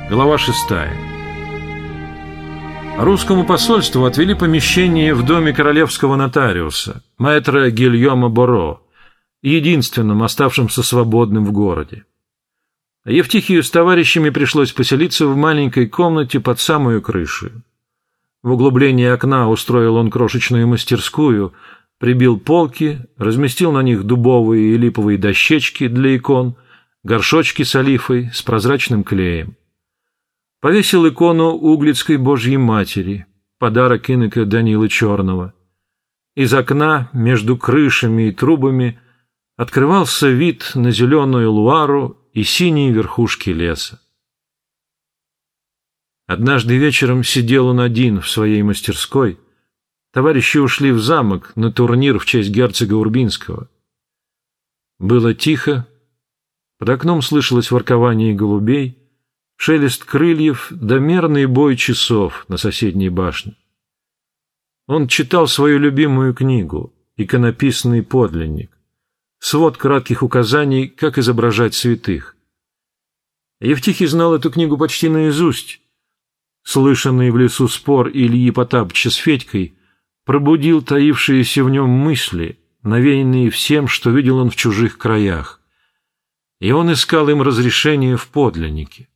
Глава 6. Русскому посольству отвели помещение в доме королевского нотариуса, маэтра Гильома Боро, единственным оставшимся свободным в городе. Евтихию с товарищами пришлось поселиться в маленькой комнате под самую крышу. В углублении окна устроил он крошечную мастерскую, прибил полки, разместил на них дубовые и липовые дощечки для икон, горшочки с олифой, с прозрачным клеем. Повесил икону Углицкой Божьей Матери, подарок инока Данилы Черного. Из окна между крышами и трубами открывался вид на зеленую Луару и синие верхушки леса. Однажды вечером сидел он один в своей мастерской. Товарищи ушли в замок на турнир в честь герцога Урбинского. Было тихо, под окном слышалось воркование голубей, шелест крыльев да мерный бой часов на соседней башне. Он читал свою любимую книгу «Иконописный подлинник», свод кратких указаний, как изображать святых. Евтихий знал эту книгу почти наизусть. Слышанный в лесу спор Ильи Потапыча с Федькой пробудил таившиеся в нем мысли, навеянные всем, что видел он в чужих краях, и он искал им разрешения в подлиннике.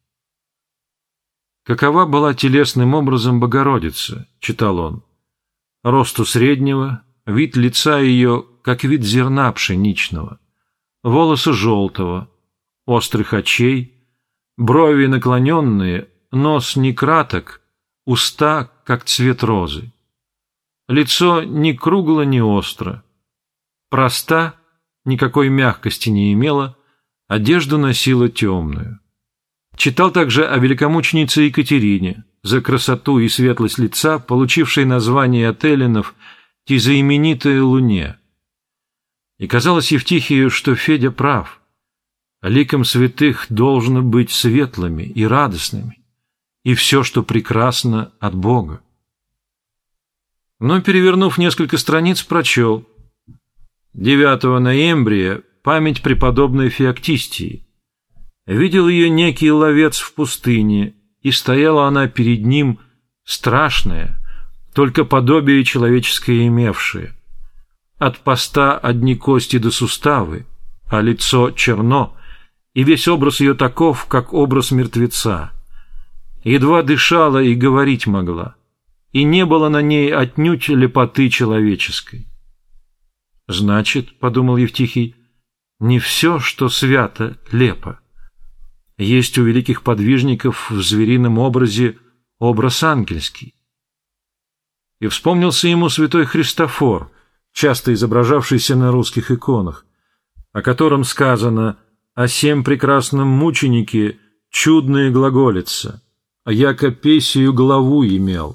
«Какова была телесным образом Богородица?» — читал он. «Росту среднего, вид лица ее, как вид зерна пшеничного, волосы желтого, острых очей, брови наклоненные, нос не краток, уста, как цвет розы. Лицо ни кругло, ни остро. Проста, никакой мягкости не имела, одежду носила темную». Читал также о великомученице Екатерине, за красоту и светлость лица, получившей название от эллинов «Ти знаменитая Луне». И казалось Евтихию, что Федя прав. Ликом святых должно быть светлыми и радостными, и все, что прекрасно, от Бога. Но, перевернув несколько страниц, прочел: 9 ноембря память преподобной Феоктистии. Видел ее некий ловец в пустыне, и стояла она перед ним страшная, только подобие человеческое имевшее. От поста одни кости до суставы, а лицо черно, и весь образ ее таков, как образ мертвеца. Едва дышала и говорить могла, и не было на ней отнюдь лепоты человеческой. «Значит, — подумал Евтихий, — не все, что свято, лепо. Есть у великих подвижников в зверином образе образ ангельский». И вспомнился ему святой Христофор, часто изображавшийся на русских иконах, о котором сказано: «О сем прекрасном мученике чудное глаголица, а яко песию главу имел».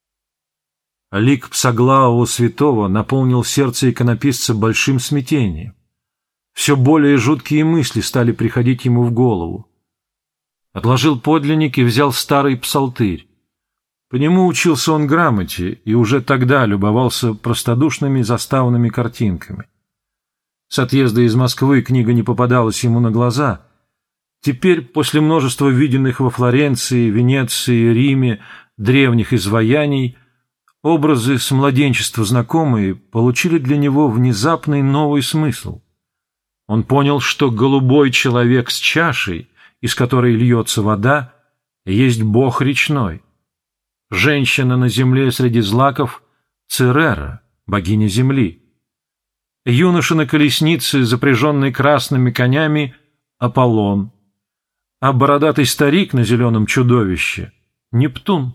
А лик Псоглавого святого наполнил сердце иконописца большим смятением. Все более жуткие мысли стали приходить ему в голову. Отложил подлинник и взял старый псалтырь. По нему учился он грамоте и уже тогда любовался простодушными заставными картинками. С отъезда из Москвы книга не попадалась ему на глаза. Теперь, после множества виденных во Флоренции, Венеции, Риме древних изваяний, образы с младенчества знакомые получили для него внезапный новый смысл. Он понял, что голубой человек с чашей, из которой льется вода, есть бог речной. Женщина на земле среди злаков — Церера, богиня земли. Юноша на колеснице, запряженный красными конями — Аполлон. А бородатый старик на зеленом чудовище — Нептун.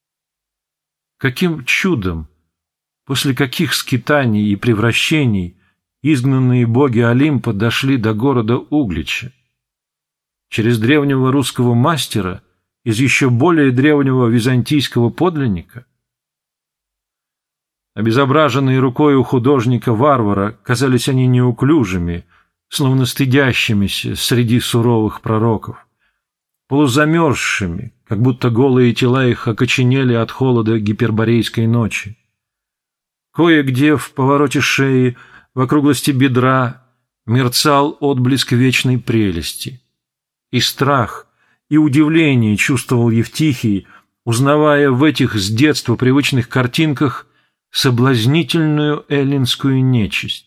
Каким чудом, после каких скитаний и превращений изгнанные боги Олимпа дошли до города Углича? Через древнего русского мастера из еще более древнего византийского подлинника? Обезображенные рукой у художника-варвара, казались они неуклюжими, словно стыдящимися среди суровых пророков, полузамерзшими, как будто голые тела их окоченели от холода гиперборейской ночи. Кое-где в повороте шеи, в округлости бедра мерцал отблеск вечной прелести. И страх, и удивление чувствовал Евтихий, узнавая в этих с детства привычных картинках соблазнительную эллинскую нечисть.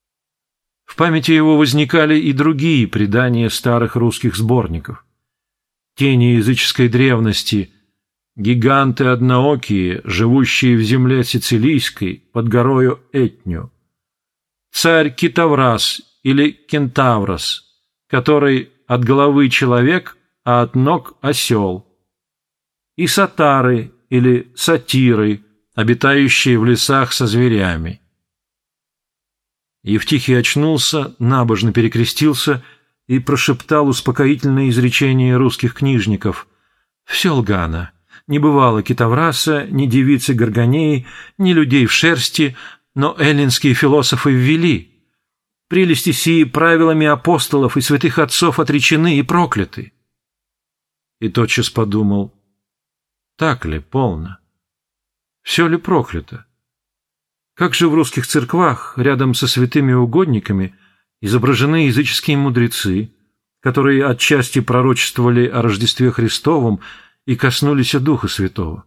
В памяти его возникали и другие предания старых русских сборников. Тени языческой древности, гиганты одноокие, живущие в земле сицилийской, под горою Этню, царь Китаврас или Кентаврос, который от головы человек, а от ног осел, и сатары или сатиры, обитающие в лесах со зверями. Евтихий очнулся, набожно перекрестился и прошептал успокоительное изречение русских книжников: «Все лгано. Не бывало Китавраса, ни девицы Горгонеи, ни людей в шерсти, но эллинские философы ввели. Прелести сии правилами апостолов и святых отцов отречены и прокляты». И тотчас подумал: так ли, полно? Все ли проклято? Как же в русских церквах рядом со святыми угодниками изображены языческие мудрецы, которые отчасти пророчествовали о Рождестве Христовом и коснулись Духа Святого?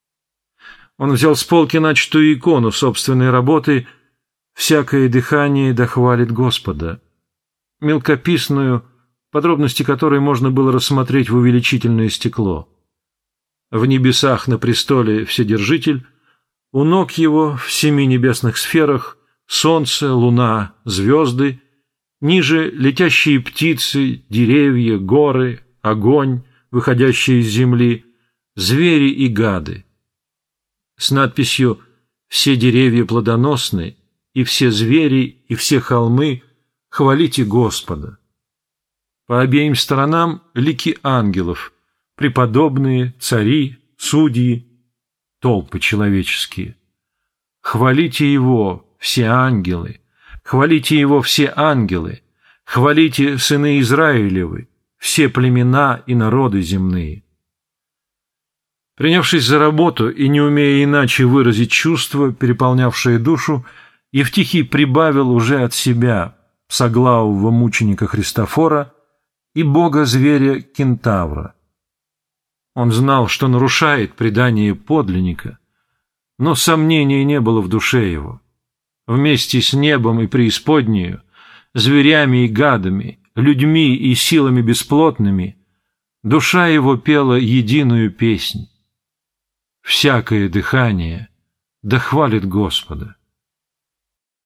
Он взял с полки начатую икону собственной работы «Всякое дыхание да хвалит Господа», мелкописную, подробности которой можно было рассмотреть в увеличительное стекло. В небесах на престоле Вседержитель, у ног его в 7 небесных сферах солнце, луна, звезды, ниже летящие птицы, деревья, горы, огонь, выходящий из земли, звери и гады. С надписью «Все деревья плодоносны, и все звери, и все холмы, хвалите Господа». По обеим сторонам лики ангелов, преподобные, цари, судьи, толпы человеческие. Хвалите Его, все ангелы, хвалите Его, все ангелы, хвалите сыны Израилевы, все племена и народы земные. Принявшись за работу и не умея иначе выразить чувства, переполнявшие душу, Евтихий прибавил уже от себя псоглавого мученика Христофора и бога-зверя Кентавра. Он знал, что нарушает предание подлинника, но сомнения не было в душе его. Вместе с небом и преисподнею, зверями и гадами, людьми и силами бесплотными, душа его пела единую песнь: «Всякое дыхание да хвалит Господа».